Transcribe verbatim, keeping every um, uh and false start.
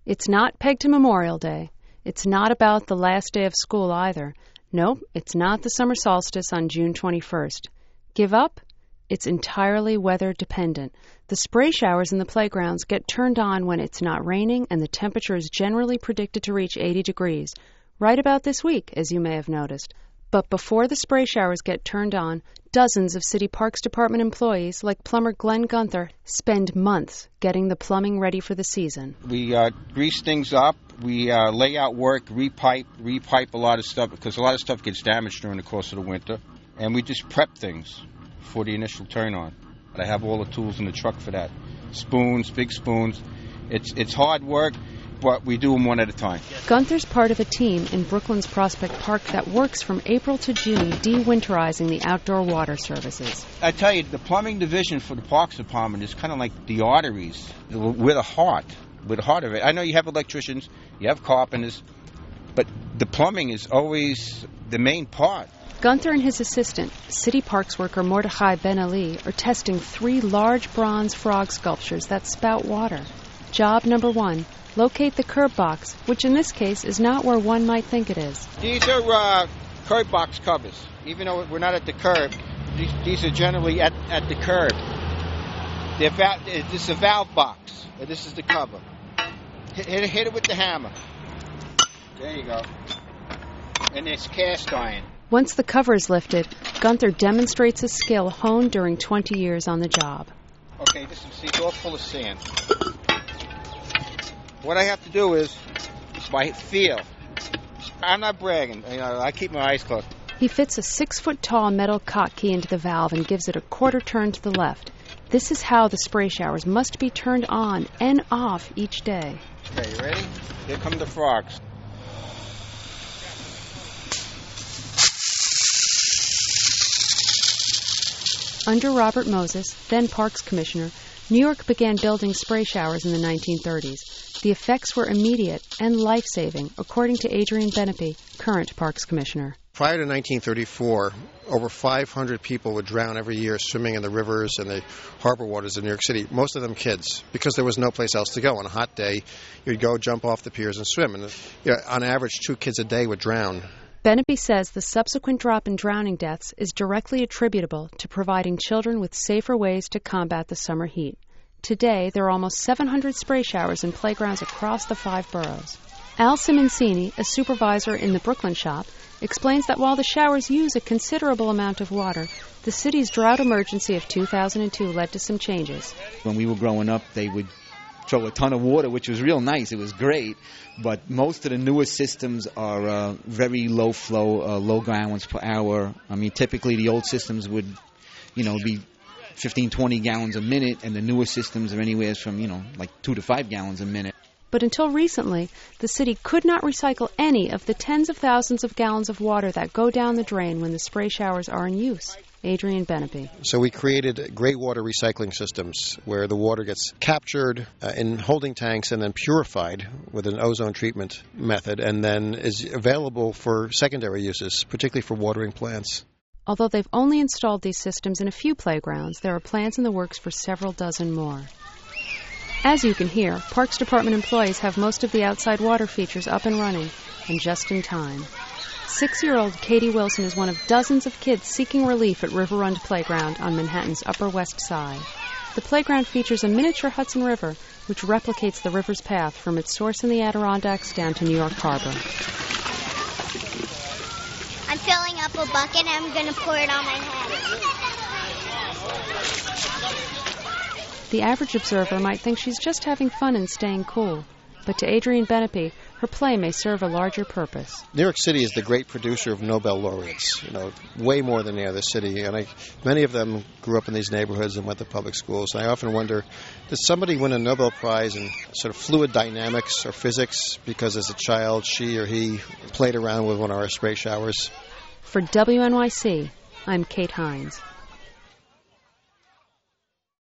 It's not pegged to Memorial Day. It's not about the last day of school either. Nope, it's not the summer solstice on June twenty-first. Give up? It's entirely weather dependent. The spray showers in the playgrounds get turned on when it's not raining and the temperature is generally predicted to reach eighty degrees, right about this week, as you may have noticed. But before the spray showers get turned on, dozens of City Parks Department employees, like plumber Glenn Gunther, spend months getting the plumbing ready for the season. We uh, grease things up, we uh, lay out work, repipe, repipe a lot of stuff, because a lot of stuff gets damaged during the course of the winter, and we just prep things for the initial turn-on. I have all the tools in the truck for that. Spoons, big spoons. It's it's hard work, but we do them one at a time. Gunther's part of a team in Brooklyn's Prospect Park that works from April to June de-winterizing the outdoor water services. I tell you, the plumbing division for the Parks Department is kind of like the arteries. We're the heart. We're the heart of it. I know you have electricians, you have carpenters, but the plumbing is always the main part. Gunther and his assistant, City Parks worker Mordechai Ben Ali, are testing three large bronze frog sculptures that spout water. Job number one, locate the curb box, which in this case is not where one might think it is. These are uh, curb box covers. Even though we're not at the curb, these, these are generally at, at the curb. They're va- this is a valve box. This is the cover. Hit, hit, it, hit it with the hammer. There you go. And it's cast iron. Once the cover is lifted, Gunther demonstrates his skill honed during twenty years on the job. Okay, this is see, it's all full of sand. What I have to do is, by feel. I'm not bragging. You know, I keep my eyes closed. He fits a six-foot-tall metal cock key into the valve and gives it a quarter turn to the left. This is how the spray showers must be turned on and off each day. Okay, you ready? Here come the frogs. Under Robert Moses, then Parks Commissioner, New York began building spray showers in the nineteen thirties. The effects were immediate and life-saving, according to Adrian Benepe, current Parks Commissioner. Prior to nineteen thirty-four, over five hundred people would drown every year swimming in the rivers and the harbor waters of New York City, most of them kids, because there was no place else to go. On a hot day, you'd go jump off the piers and swim. And you know, on average, two kids a day would drown. Benepe says the subsequent drop in drowning deaths is directly attributable to providing children with safer ways to combat the summer heat. Today, there are almost seven hundred spray showers in playgrounds across the five boroughs. Al Simoncini, a supervisor in the Brooklyn shop, explains that while the showers use a considerable amount of water, the city's drought emergency of two thousand two led to some changes. When we were growing up, they would throw a ton of water, which was real nice. It was great. But most of the newer systems are uh, very low flow, uh, low gallons per hour. I mean, typically the old systems would, you know, be fifteen, twenty gallons a minute, and the newer systems are anywhere from, you know, like two to five gallons a minute. But until recently, the city could not recycle any of the tens of thousands of gallons of water that go down the drain when the spray showers are in use. Adrian Benepe. So we created gray water recycling systems where the water gets captured uh, in holding tanks and then purified with an ozone treatment method and then is available for secondary uses, particularly for watering plants. Although they've only installed these systems in a few playgrounds, there are plans in the works for several dozen more. As you can hear, Parks Department employees have most of the outside water features up and running, and just in time. Six-year-old Katie Wilson is one of dozens of kids seeking relief at River Run Playground on Manhattan's Upper West Side. The playground features a miniature Hudson River, which replicates the river's path from its source in the Adirondacks down to New York Harbor. I'm filling up a bucket and I'm going to pour it on my head. The average observer might think she's just having fun and staying cool. But to Adrian Benepe, her play may serve a larger purpose. New York City is the great producer of Nobel laureates, you know, way more than any other city. And I, many of them grew up in these neighborhoods and went to public schools. And I often wonder, did somebody win a Nobel Prize in sort of fluid dynamics or physics because as a child she or he played around with one of our spray showers? For W N Y C, I'm Kate Hines.